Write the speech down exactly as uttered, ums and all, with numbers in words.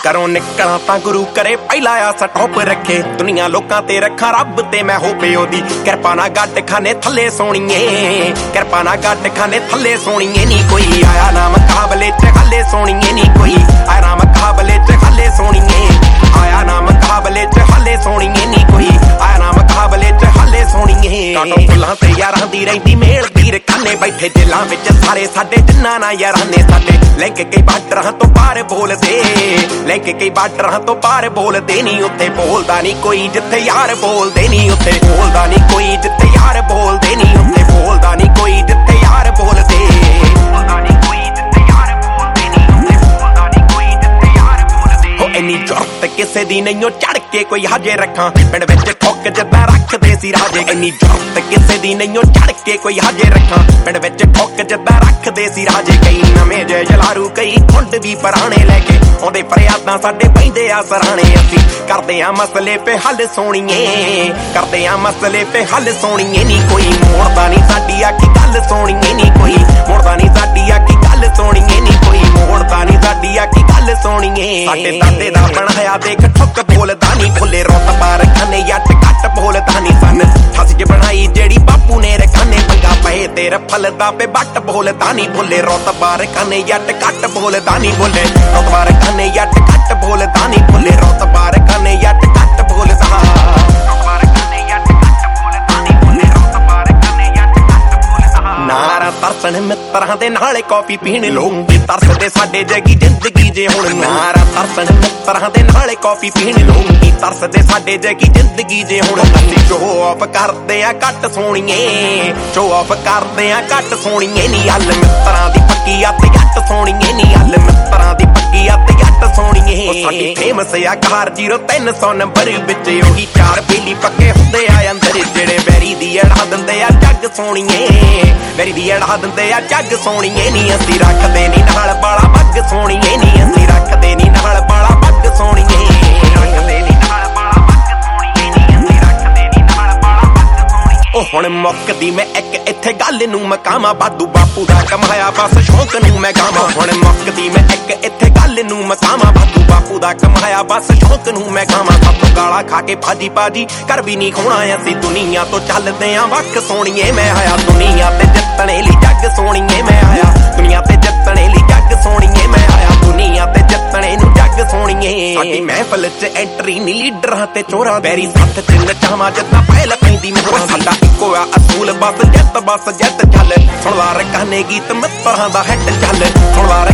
घरों निकला तां गुरु करे पहला आसा टॉप रखे दुनिया लोकां ते रखा रब ते मैं होवे ओदी किरपा ना गड्ड खाने थल्ले सोणीए किरपा ना गड्ड खाने थल्ले सोणीए नी कोई आया ना मुकाबले च हल्ले सोणीए नी कोई आया ना मुकाबले च हल्ले सोणीए आया ना मुकाबले च हल्ले सोणीए नी कोई आया ना मुकाबले च हल्ले सोणीए काटो फुल्लां ते यारां दी रहिंदी मेल तीर खाने बैठे दिलां विच सारे साडे जिन्ना ना यारां ने साडे लैंक कई बार्डरां तो पार बोलदे लैंक कई बार्डरां तो पार बोलदे नी उत्थे बोलदा नी कोई जिथे यार बोलदे नी उत्थे बोलदा नी कोई जिथे यार बोलदे नी उत्थे बोलदा नी कोई जिथे यार बोलदे बोलदा नी कोई जिथे यार बोलदे नी उत्थे बोलदा नी कोई जिथे यार बोलदे हो इन्नी जुरत किसे दी नहीं चढ़ के कोई हजे रखां पिंड विच ठोक जिद्दां रखदे सी राजे इन्नी जुरत किसे दी नहीं चढ़ के कोई हजे रखां पिंड विच ठोक जिद्दां रखदे सी राजे कई नवें जे जलारू कई खुंड भी पुराने लैके आउंदे फरियादां साडे पैंदे आ सराणे असीं करदे आ मसले पे हल सोणीए करदे आ मसले पे हल सोणीए नी कोई मोड़दा नी साडी आखी गल सोणीए नी कोई मोड़दा नी साडी आखी गल सोणीए नी कोई मोड़दा नी साडी आखी गल सोणीए साडे दादे दा बनाया देख ठुक बोलदा नी भुल्ले रुत पार खाने जट घट बोलदा नी सन ठस ज बनाई जेड़ी बापू ने रखाने पंगा पए तेरे फलदा पे बट बोलदा नी भुल्ले रुत पार खाने जट घट बोलदा नी भुल्ले रुत पार खाने जट घट बोलदा नी भुल्ले रुत पार खाने जट घट बोलदा रुत पार खाने जट घट बोलदा नी भुल्ले रुत पार खाने जट घट बोलदा नारा तरसण मित्रां दे नाले कॉफी पीण लोग तरसदे साडे जगी जिंदगी जे हुण नारा तरसण मित्रां दे नाले कॉफी पीण लोग तरसदे साडे जगी जिंदगी जे हुण असीं शो ऑफ करदे आ घट सोणीए शो ऑफ करदे आ घट सोणीए नी हल मित्रां दी पक्की अत जट सोणीए नी हल मित्रां दी पक्की अत जट सोणीए ओ साडी फेमस आ कार जीरो तीन सौ नंबर विच ओही चार बेली पक्के हुंदे आ अंदर जेड़े बैरी दी अड़ा दिंदे आ जग सोणीए बैरी दी अड़ा दिंदे आ जग सोणीए नी असीं रखदे नी नाल बाला पग सोणीए नी असीं रखदे नी नाल बाला पग सोणीए रखदे नी नाल बाला पग सोणीए नी असीं रखदे नी नाल बाला पग सोणीए ओ हुण मुक्कदी मैं इक इत्थे गल नूं मकामा बादू बापू दा कमाया बस शौक नूं मैं गावां हुण मुक्कदी मैं इक इत्थे गल नूं मकामा बादू बापू दा कमाया बस शौक नूं मैं गावां साथों गाला खा के भाजी भाजी कर भी नहीं खोना असीं दुनिया तो चलदे आ वख सोणीए मैं आया दुनिया ते जितने ली जग सोणीए मैं आया दुनिया ते जितने ली जग सोणीए मैं आया दुनिया ते जितने नूं जग सोणीए साडी महफिल च एंट्री नी लीडरां ते चोरां बैरी सत्थ च नचावां जिद्दां पहल पैंदी मोहरां साडा इक्को आ असूल बस जित बस जित चल सुणवा रकाने गीत मित्रां दा हिट चल सुणवा